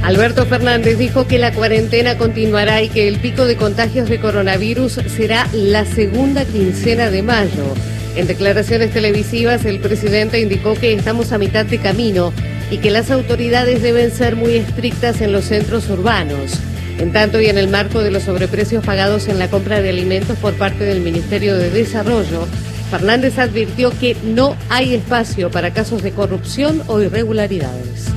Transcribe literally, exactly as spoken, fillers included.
Alberto Fernández dijo que la cuarentena continuará y que el pico de contagios de coronavirus será la segunda quincena de mayo. En declaraciones televisivas, el presidente indicó que estamos a mitad de camino y que las autoridades deben ser muy estrictas en los centros urbanos. En tanto, y en el marco de los sobreprecios pagados en la compra de alimentos por parte del Ministerio de Desarrollo, Fernández advirtió que no hay espacio para casos de corrupción o irregularidades.